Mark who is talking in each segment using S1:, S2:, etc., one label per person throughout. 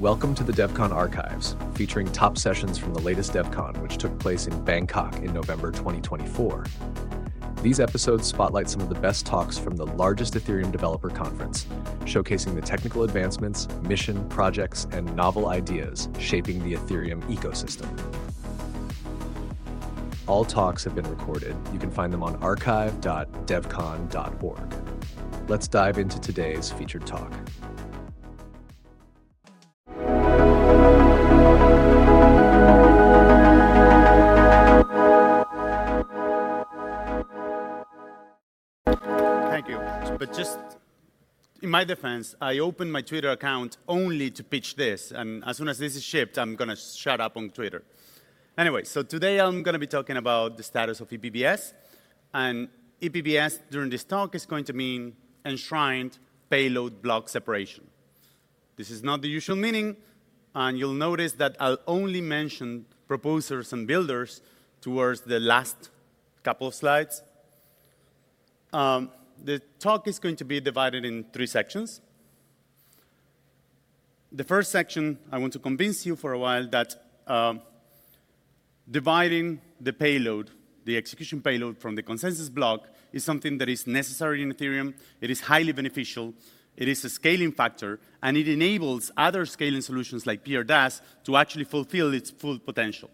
S1: Welcome to the DevCon Archives, featuring top sessions from the latest DevCon, which took place in Bangkok in November 2024. These episodes spotlight some of the best talks from the largest Ethereum developer conference, showcasing the technical advancements, mission, projects, and novel ideas shaping the Ethereum ecosystem. All talks have been recorded. You can find them on archive.devcon.org. Let's dive into today's featured talk.
S2: Thank you. But just in my defense, I opened my Twitter account only to pitch this. And as soon as this is shipped, I'm going to shut up on Twitter. Anyway, so today I'm going to be talking about the status of ePBS. And ePBS during this talk is going to mean enshrined payload block separation. This is not the usual meaning. And you'll notice that I'll only mention proposers and builders towards the last couple of slides. The talk is going to be divided in 3 sections. The first section, I want to convince you for a while that dividing the payload, the execution payload from the consensus block is something that is necessary in Ethereum. It is highly beneficial. It is a scaling factor, and it enables other scaling solutions like PRDAS to actually fulfill its full potential.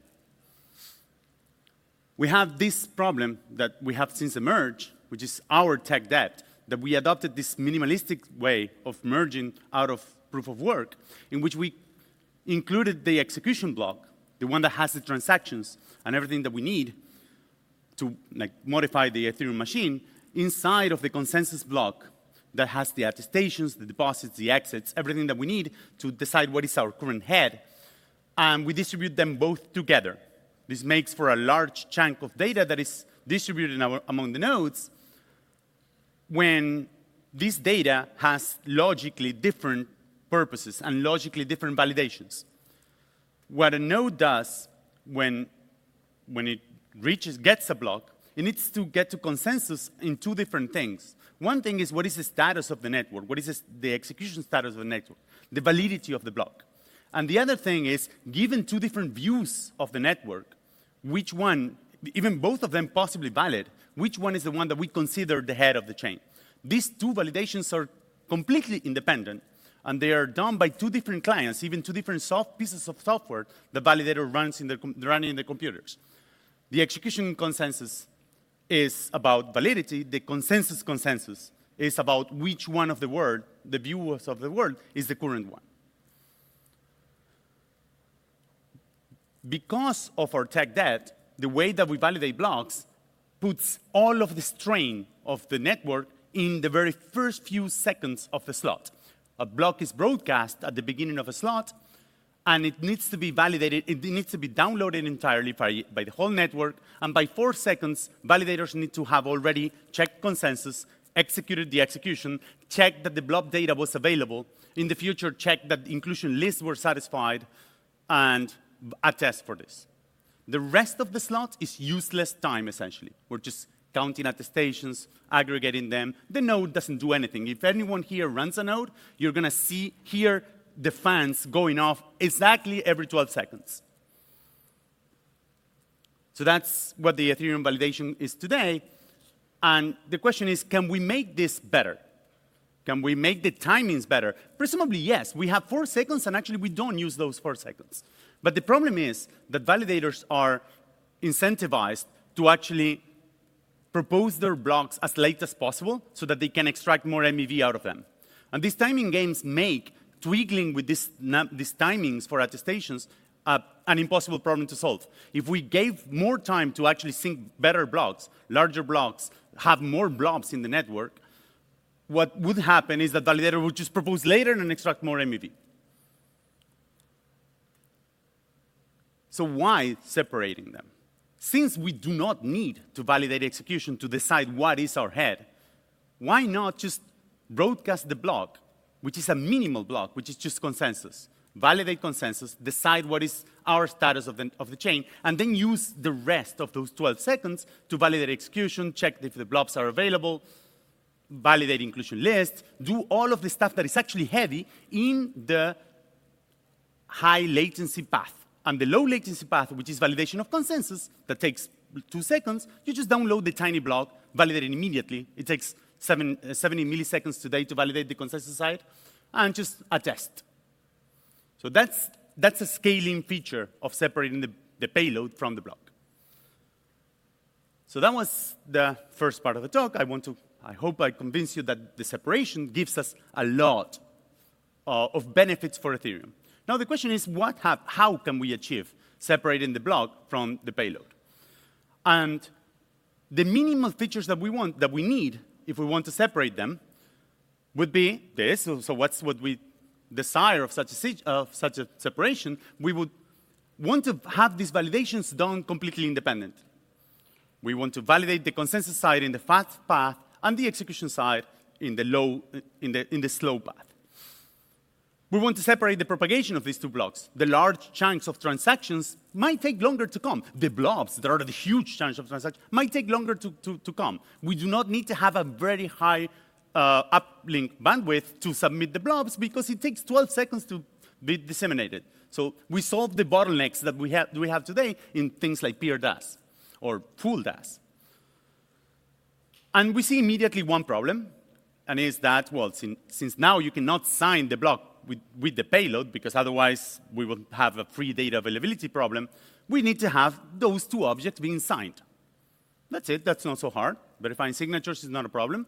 S2: We have this problem that we have since emerged, which is our tech debt, that we adopted this minimalistic way of merging out of proof of work, in which we included the execution block, the one that has the transactions and everything that we need to modify the Ethereum machine, inside of the consensus block that has the attestations, the deposits, the exits, everything that we need to decide what is our current head. And we distribute them both together. This makes for a large chunk of data that is distributed among the nodes, when this data has logically different purposes and logically different validations. What a node does when it gets a block, it needs to get to consensus in 2 different things. One thing is, what is the status of the network? What is the execution status of the network? The validity of the block. And the other thing is, given 2 different views of the network, which one, even both of them possibly valid, which one is the one that we consider the head of the chain? These 2 validations are completely independent, and they are done by 2 different clients, even 2 different pieces of software the validator runs running in the computers. The execution consensus is about validity. The consensus is about which one of the views of the world is the current one. Because of our tech debt, the way that we validate blocks puts all of the strain of the network in the very first few seconds of the slot. A block is broadcast at the beginning of a slot, and it needs to be validated. It needs to be downloaded entirely by the whole network, and by 4 seconds, validators need to have already checked consensus, executed the execution, checked that the blob data was available, in the future checked that the inclusion lists were satisfied, and attest for this. The rest of the slot is useless time, essentially. We're just counting attestations, aggregating them. The node doesn't do anything. If anyone here runs a node, you're going to hear the fans going off exactly every 12 seconds. So that's what the Ethereum validation is today. And the question is, can we make this better? Can we make the timings better? Presumably, yes. We have 4 seconds, and actually we don't use those 4 seconds. But the problem is that validators are incentivized to actually propose their blocks as late as possible so that they can extract more MEV out of them. And these timing games make twiggling with these timings for attestations an impossible problem to solve. If we gave more time to actually sync better blocks, larger blocks, have more blobs in the network, what would happen is that validator would just propose later and extract more MEV. So why separating them? Since we do not need to validate execution to decide what is our head, why not just broadcast the block, which is a minimal block, which is just consensus, validate consensus, decide what is our status of the chain, and then use the rest of those 12 seconds to validate execution, check if the blobs are available, validate inclusion list, do all of the stuff that is actually heavy in the high latency path. And the low latency path, which is validation of consensus, that takes 2 seconds, you just download the tiny block, validate it immediately. It takes 70 milliseconds today to validate the consensus side, and just attest. So that's a scaling feature of separating the payload from the block. So that was the first part of the talk. I hope I convinced you that the separation gives us a lot of benefits for Ethereum. Now the question is, how can we achieve separating the block from the payload? And the minimal features that we need, if we want to separate them, would be this. So what's what we desire of such a separation? We would want to have these validations done completely independent. We want to validate the consensus side in the fast path and the execution side in the slow path. We want to separate the propagation of these two blocks. The large chunks of transactions might take longer to come. The blobs, that are the huge chunks of transactions, might take longer to come. We do not need to have a very high uplink bandwidth to submit the blobs because it takes 12 seconds to be disseminated. So we solve the bottlenecks that we have today in things like peer DAS or full DAS. And we see immediately one problem, and is that, well, since now you cannot sign the block with the payload, because otherwise we will have a free data availability problem, we need to have those two objects being signed. That's it. That's not so hard. Verifying signatures is not a problem.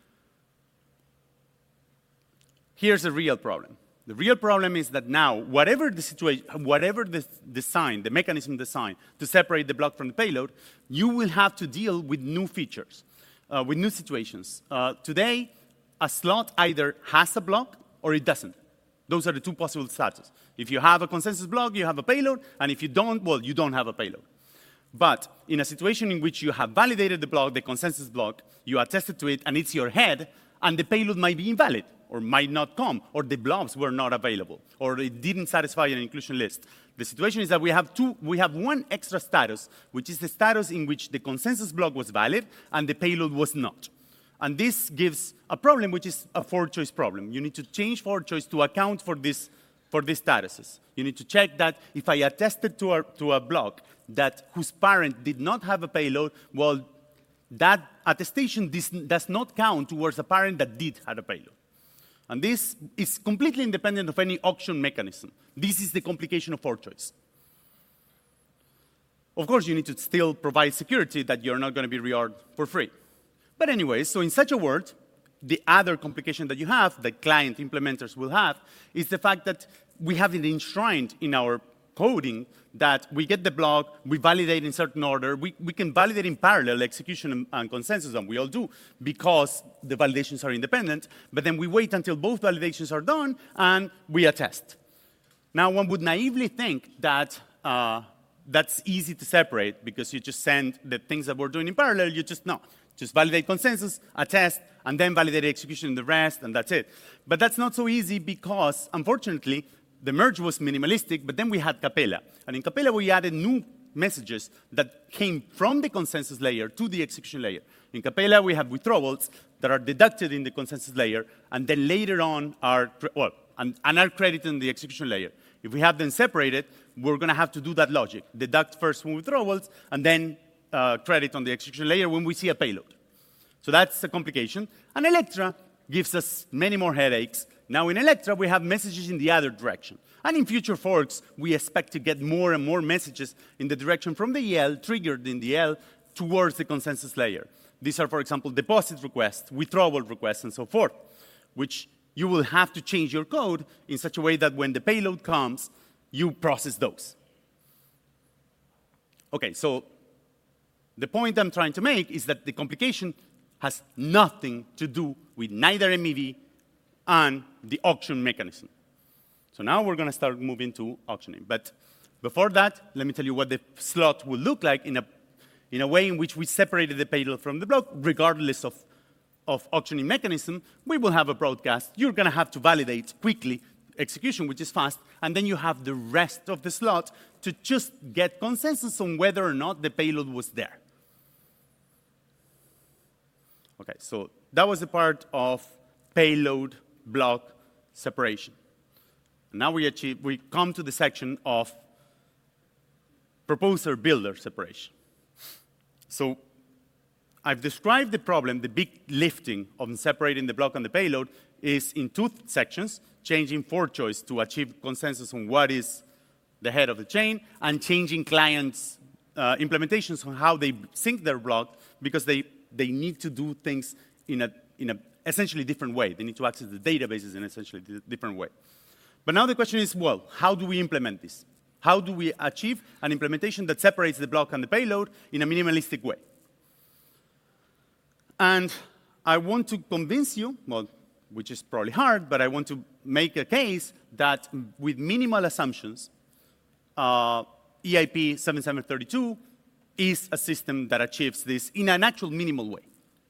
S2: Here's the real problem. The real problem is that now, whatever the situation, whatever the design, the mechanism designed to separate the block from the payload, you will have to deal with new features, with new situations. Today, a slot either has a block or it doesn't. Those are the two possible status. If you have a consensus block, you have a payload, and if you don't, well, you don't have a payload. But in a situation in which you have validated the block, the consensus block, you attested to it, and it's your head, and the payload might be invalid, or might not come, or the blobs were not available, or it didn't satisfy an inclusion list. The situation is that we have one extra status, which is the status in which the consensus block was valid and the payload was not. And this gives a problem, which is a for-choice problem. You need to change for-choice to account for these statuses. You need to check that if I attested to a block whose parent did not have a payload, well, that attestation does not count towards a parent that did have a payload. And this is completely independent of any auction mechanism. This is the complication of for-choice. Of course, you need to still provide security that you're not going to be rewarded for free. But anyway, so in such a world, the other complication that you have, that client implementers will have, is the fact that we have it enshrined in our coding that we get the block, we validate in certain order, we can validate in parallel execution and consensus, and we all do, because the validations are independent, but then we wait until both validations are done, and we attest. Now, one would naively think that that's easy to separate, because you just send the things that we're doing in parallel, just validate consensus, attest, and then validate execution in the rest, and that's it. But that's not so easy because, unfortunately, the merge was minimalistic, but then we had Capella. And in Capella, we added new messages that came from the consensus layer to the execution layer. In Capella, we have withdrawals that are deducted in the consensus layer, and then later on are credited in the execution layer. If we have them separated, we're going to have to do that logic. Deduct first from withdrawals, and then credit on the execution layer when we see a payload. So that's a complication. And Electra gives us many more headaches. Now in Electra, we have messages in the other direction. And in future forks, we expect to get more and more messages in the direction from the EL, triggered in the EL, towards the consensus layer. These are, for example, deposit requests, withdrawal requests, and so forth, which you will have to change your code in such a way that when the payload comes, you process those. Okay, so the point I'm trying to make is that the complication has nothing to do with neither MEV and the auction mechanism. So now we're going to start moving to auctioning. But before that, let me tell you what the slot will look like in a way in which we separated the payload from the block, regardless of auctioning mechanism. We will have a broadcast. You're going to have to validate quickly execution, which is fast, and then you have the rest of the slot to just get consensus on whether or not the payload was there. Okay, so that was the part of payload block separation. Now we come to the section of proposer-builder separation. So I've described the problem, the big lifting of separating the block and the payload is in two sections, changing for choice to achieve consensus on what is the head of the chain, and changing clients' implementations on how they sync their block, because they need to do things in a essentially different way. They need to access the databases in an essentially different way. But now the question is, well, how do we implement this? How do we achieve an implementation that separates the block and the payload in a minimalistic way? And I want to convince you, well, which is probably hard, but I want to make a case that with minimal assumptions, EIP 7732 is a system that achieves this in an actual minimal way.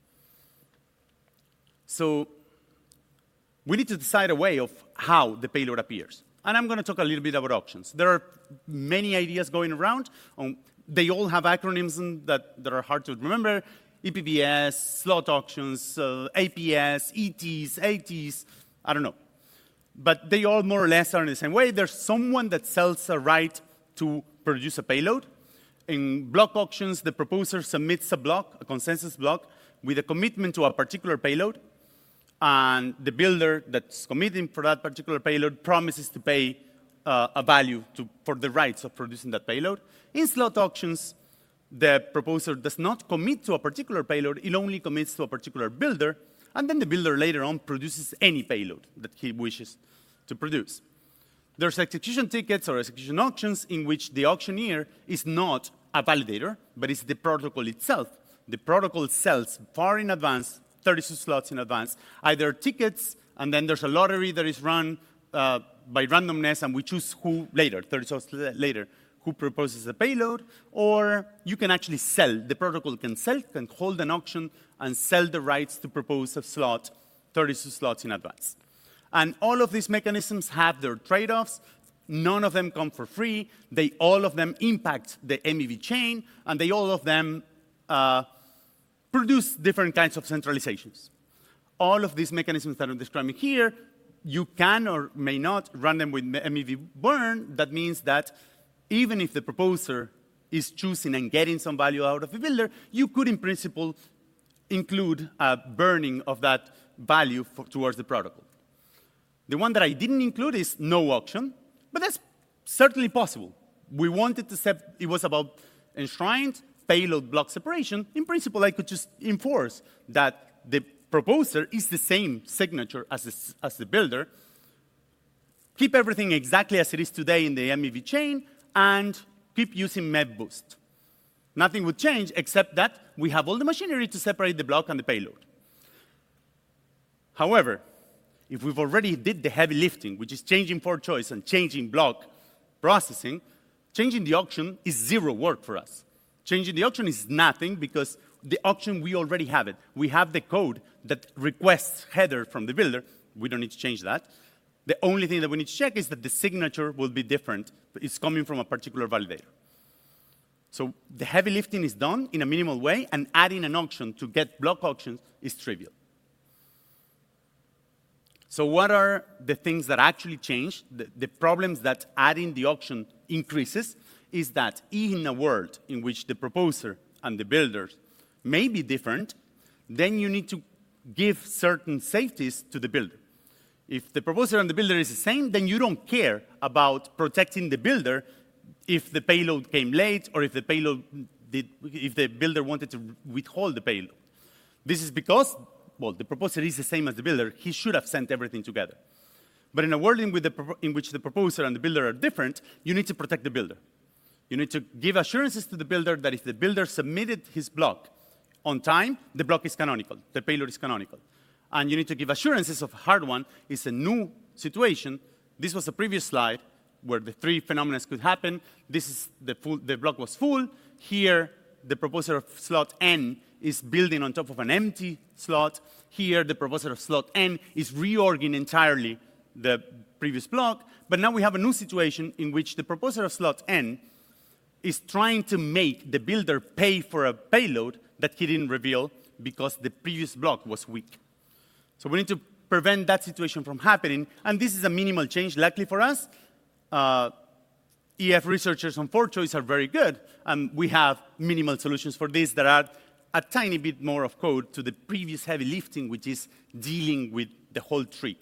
S2: So we need to decide a way of how the payload appears. And I'm going to talk a little bit about auctions. There are many ideas going around. They all have acronyms that are hard to remember. EPBS, slot auctions, APS, ETs, ATs, I don't know. But they all more or less are in the same way. There's someone that sells a right to produce a payload. In block auctions, the proposer submits a block, a consensus block, with a commitment to a particular payload. And the builder that's committing for that particular payload promises to pay a value for the rights of producing that payload. In slot auctions, the proposer does not commit to a particular payload. It only commits to a particular builder. And then the builder later on produces any payload that he wishes to produce. There's execution tickets or execution auctions in which the auctioneer is not a validator, but it's the protocol itself. The protocol sells far in advance, 32 slots in advance, either tickets, and then there's a lottery that is run by randomness, and we choose who later, 30 slots later, who proposes the payload, or you can actually sell. The protocol can hold an auction and sell the rights to propose a slot, 32 slots in advance. And all of these mechanisms have their trade-offs. None of them come for free. All of them impact the MEV chain, and all of them produce different kinds of centralizations. All of these mechanisms that I'm describing here, you can or may not run them with MEV burn. That means that even if the proposer is choosing and getting some value out of the builder, you could, in principle, include a burning of that value towards the protocol. The one that I didn't include is no auction, but that's certainly possible. We wanted to set, it was about enshrined payload block separation. In principle, I could just enforce that the proposer is the same signature as the builder, keep everything exactly as it is today in the MEV chain, and keep using MEV-boost. Nothing would change except that we have all the machinery to separate the block and the payload. However, if we've already did the heavy lifting, which is changing for choice and changing block processing, changing the auction is zero work for us. Changing the auction is nothing because the auction, we already have it. We have the code that requests header from the builder. We don't need to change that. The only thing that we need to check is that the signature will be different. It's coming from a particular validator. So the heavy lifting is done in a minimal way, and adding an auction to get block auctions is trivial. So what are the things that actually change? The problems that adding the auction increases is that in a world in which the proposer and the builders may be different, then you need to give certain safeties to the builder. If the proposer and the builder is the same, then you don't care about protecting the builder if the payload came late or if the builder wanted to withhold the payload. This is because, well, the proposer is the same as the builder. He should have sent everything together. But in a world in which the proposer and the builder are different, you need to protect the builder. You need to give assurances to the builder that if the builder submitted his block on time, the block is canonical, the payload is canonical. And you need to give assurances of a hard one. It's a new situation. This was a previous slide where the three phenomena could happen. This is the block was full. Here, the proposer of slot N is building on top of an empty slot. Here, the proposer of slot N is reorging entirely the previous block. But now we have a new situation in which the proposer of slot N is trying to make the builder pay for a payload that he didn't reveal because the previous block was weak. So we need to prevent that situation from happening. And this is a minimal change, luckily for us. EF researchers on ForChoice are very good, and we have minimal solutions for this that are a tiny bit more of code to the previous heavy lifting, which is dealing with the whole tree.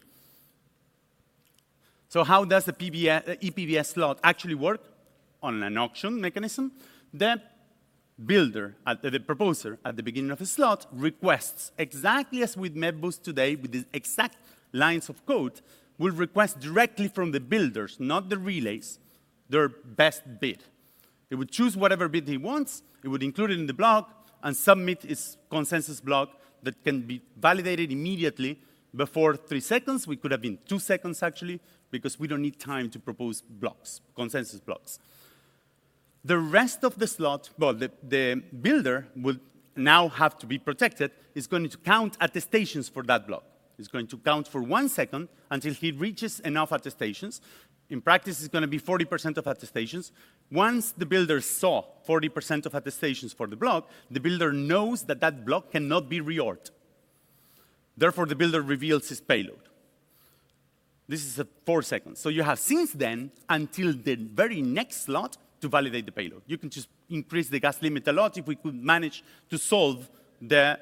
S2: So how does the ePBS slot actually work? On an auction mechanism, the builder, the proposer, at the beginning of a slot requests, exactly as with MapBoost today, with the exact lines of code, will request directly from the builders, not the relays, their best bid. It would choose whatever bid he wants, it would include it in the block, and submit its consensus block that can be validated immediately before 3 seconds. We could have been 2 seconds, actually, because we don't need time to propose blocks, consensus blocks. The rest of the slot, well, the builder will now have to be protected, is going to count attestations for that block. It's going to count for 1 second until he reaches enough attestations. In practice, it's going to be 40% of attestations. Once the builder saw 40% of attestations for the block, the builder knows that that block cannot be reorged. Therefore, the builder reveals his payload. This is 4 seconds. So you have since then until the very next slot to validate the payload. You can just increase the gas limit a lot if we could manage to solve the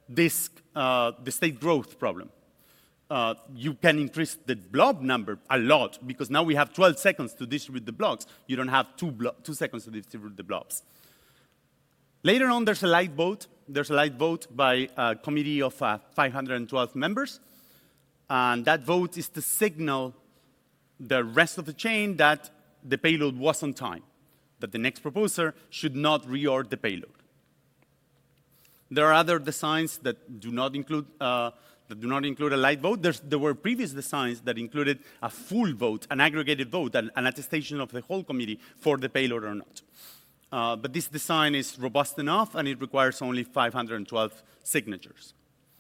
S2: state growth problem. You can increase the blob number a lot, because now we have 12 seconds to distribute the blocks. You don't have 2 seconds to distribute the blobs. Later on, there's a light vote. There's a light vote by a committee of 512 members. And that vote is to signal the rest of the chain that the payload was on time, that the next proposer should not reorder the payload. There are other designs that do not include a light vote. There were previous designs that included a full vote, an aggregated vote, an attestation of the whole committee for the payload or not. But this design is robust enough, and it requires only 512 signatures.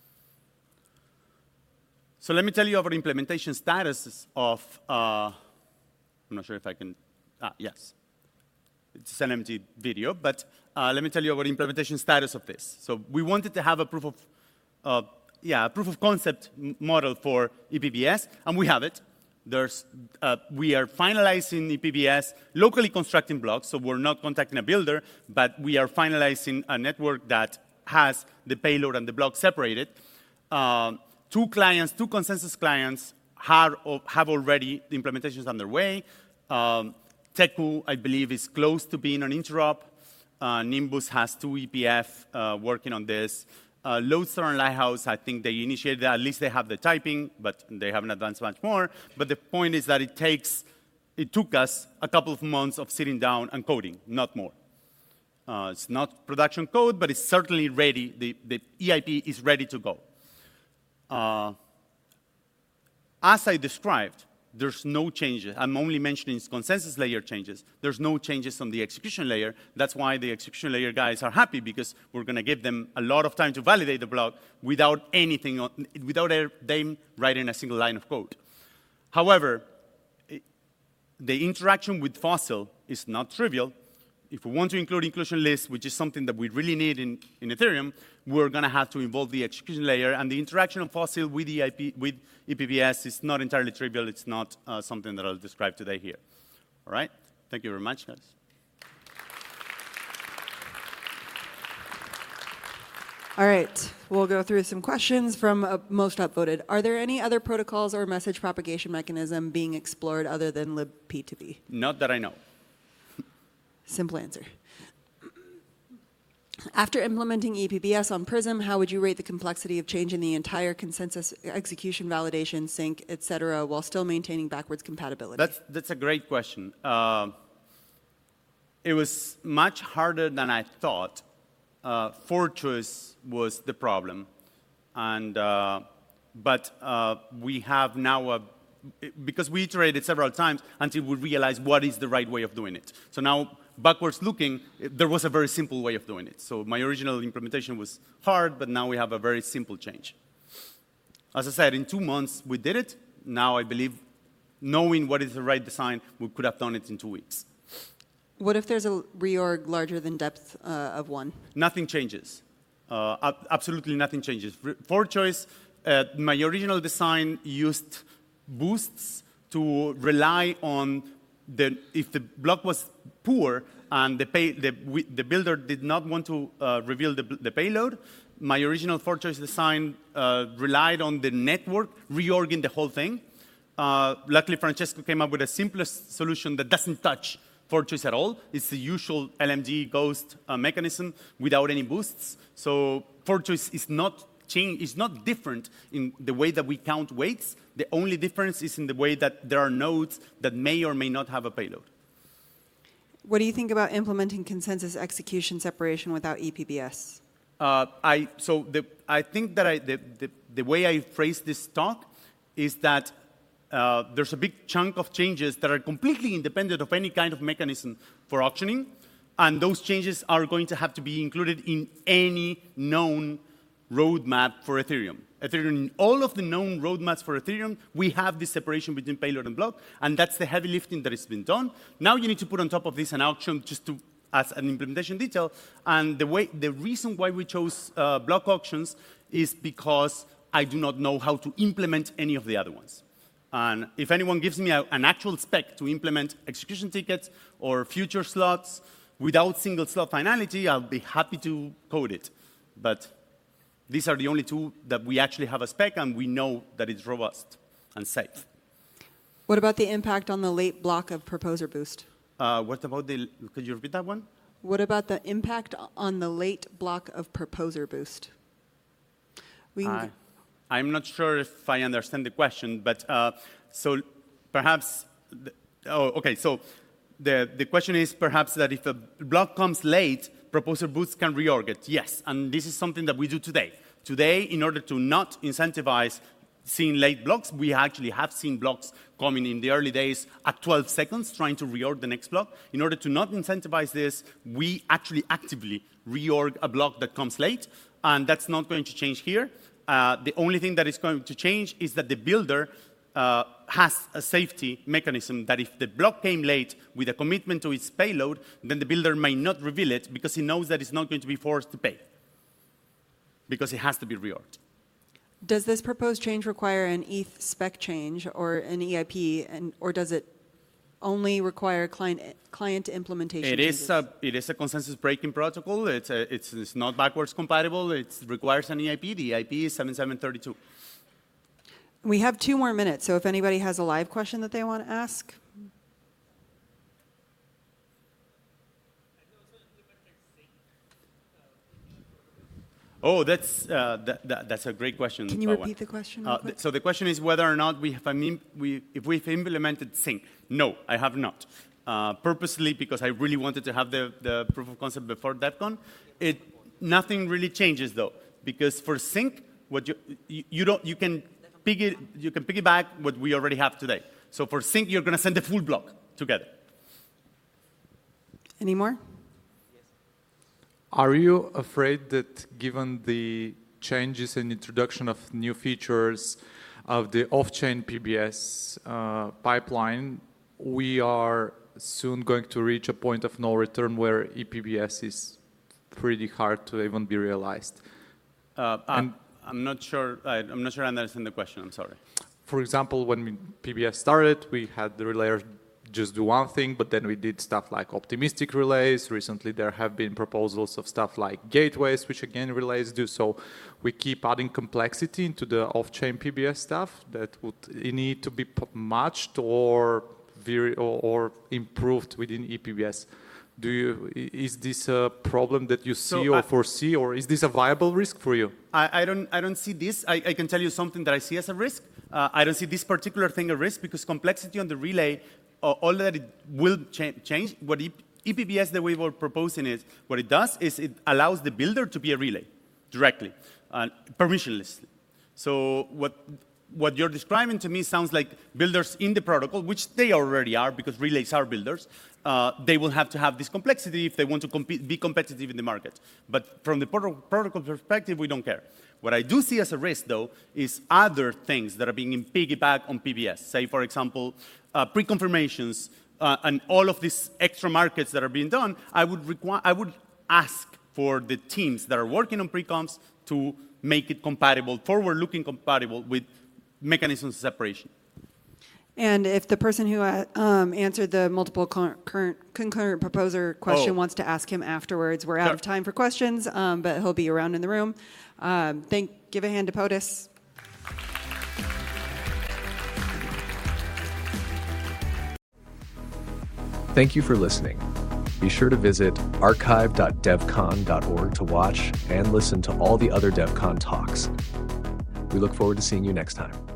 S2: So let me tell you about implementation statuses of, I'm not sure if I can, yes. It's an empty video, but let me tell you about implementation status of this. So we wanted to have a proof of concept model for ePBS, and we have it. We are finalizing ePBS, locally constructing blocks, so we're not contacting a builder, but we are finalizing a network that has the payload and the block separated. 2 consensus clients have already, the implementations underway. Teku, I believe, is close to being on interop. Nimbus has 2 EPF working on this. Lodestar and Lighthouse, I think they initiated that. At least they have the typing, but they haven't advanced much more. But the point is that it took us a couple of months of sitting down and coding, not more. It's not production code, but it's certainly ready. The EIP is ready to go. As I described, there's no changes. I'm only mentioning consensus layer changes. There's no changes on the execution layer. That's why the execution layer guys are happy, because we're going to give them a lot of time to validate the block without them writing a single line of code. However, the interaction with Fossil is not trivial. If we want to include inclusion lists, which is something that we really need in Ethereum, we're going to have to involve the execution layer. And the interaction of Fossil with ePBS is not entirely trivial. It's not something that I'll describe today here. All right? Thank you very much, guys.
S3: All right. We'll go through some questions from most upvoted. Are there any other protocols or message propagation mechanism being explored other than libp2p?
S2: Not that I know.
S3: Simple answer. After implementing ePBS on Prism, how would you rate the complexity of changing the entire consensus execution validation, sync, et cetera, while still maintaining backwards compatibility?
S2: That's a great question. It was much harder than I thought. ForChoice was the problem. But we have now because we iterated several times until we realized what is the right way of doing it. So now, backwards looking, there was a very simple way of doing it. So my original implementation was hard, but now we have a very simple change. As I said, in 2 months, we did it. Now I believe, knowing what is the right design, we could have done it in 2 weeks.
S3: What if there's a reorg larger than depth of 1?
S2: Nothing changes. Absolutely nothing changes. ForChoice my original design used boosts to rely on if the block was poor and the builder did not want to reveal the payload, my original for-choice design relied on the network reorging the whole thing. Luckily, Francesco came up with a simplest solution that doesn't touch for-choice at all. It's the usual LMD ghost mechanism without any boosts. So for-choice is not different in the way that we count weights. The only difference is in the way that there are nodes that may or may not have a payload.
S3: What do you think about implementing consensus execution separation without ePBS?
S2: I think that the way I phrase this talk is that there's a big chunk of changes that are completely independent of any kind of mechanism for auctioning, and those changes are going to have to be included in any known roadmap for Ethereum. In all of the known roadmaps for Ethereum, we have this separation between payload and block, and that's the heavy lifting that has been done. Now you need to put on top of this an auction as an implementation detail, and the reason why we chose block auctions is because I do not know how to implement any of the other ones. And if anyone gives me an actual spec to implement execution tickets or future slots without single slot finality, I'll be happy to code it. But these are the only two that we actually have a spec, and we know that it's robust and safe.
S3: What about the impact on the late block of proposer boost?
S2: What about could you repeat that one?
S3: What about the impact on the late block of proposer boost?
S2: I'm not sure if I understand the question, but so perhaps, so the question is perhaps that if a block comes late, proposer boosts can reorg it. Yes, and this is something that we do today. Today, in order to not incentivize seeing late blocks, we actually have seen blocks coming in the early days at 12 seconds trying to reorg the next block. In order to not incentivize this, we actually actively reorg a block that comes late, and that's not going to change here. The only thing that is going to change is that the builder has a safety mechanism that if the block came late with a commitment to its payload, then the builder may not reveal it because he knows that it's not going to be forced to pay because it has to be reorged.
S3: Does this proposed change require an ETH spec change or an EIP, or does it only require client implementation changes?
S2: It is a consensus breaking protocol. It's not backwards compatible. It requires an EIP. The EIP is 7732.
S3: We have 2 more minutes, so if anybody has a live question that they want to ask.
S2: Oh, that's a great question.
S3: Can you repeat the question?
S2: So the question is whether or not if we've implemented sync. No, I have not. Purposely, because I really wanted to have the proof of concept before DevCon. Nothing really changes though, because for sync, you can piggyback what we already have today. So for sync, you're going to send the full block together.
S3: Any more?
S4: Are you afraid that given the changes and introduction of new features of the off-chain PBS pipeline, we are soon going to reach a point of no return where ePBS is pretty hard to even be realized?
S2: I'm not sure. I'm not sure I understand the question. I'm sorry.
S4: For example, when PBS started, we had the relayers just do one thing, but then we did stuff like optimistic relays. Recently, there have been proposals of stuff like gateways, which again relays do. So we keep adding complexity into the off-chain PBS stuff that would need to be matched or improved within ePBS. Is this a problem that you see or foresee, or is this a viable risk for you?
S2: I don't see this. I can tell you something that I see as a risk. I don't see this particular thing a risk because complexity on the relay, all that it will change. What ePBS, the way we're proposing it, what it does is it allows the builder to be a relay directly, permissionlessly. So what you're describing to me sounds like builders in the protocol, which they already are because relays are builders. They will have to have this complexity if they want to be competitive in the market. But from the protocol perspective, we don't care. What I do see as a risk, though, is other things that are being piggybacked on PBS. Say, for example, pre-confirmations and all of these extra markets that are being done. I would ask for the teams that are working on pre-confs to make it compatible, forward-looking compatible with mechanisms of separation.
S3: And if the person who answered the multiple concurrent proposer question wants to ask him afterwards, we're out of time for questions, but he'll be around in the room. Give a hand to POTUS.
S1: Thank you for listening. Be sure to visit archive.devcon.org to watch and listen to all the other DevCon talks. We look forward to seeing you next time.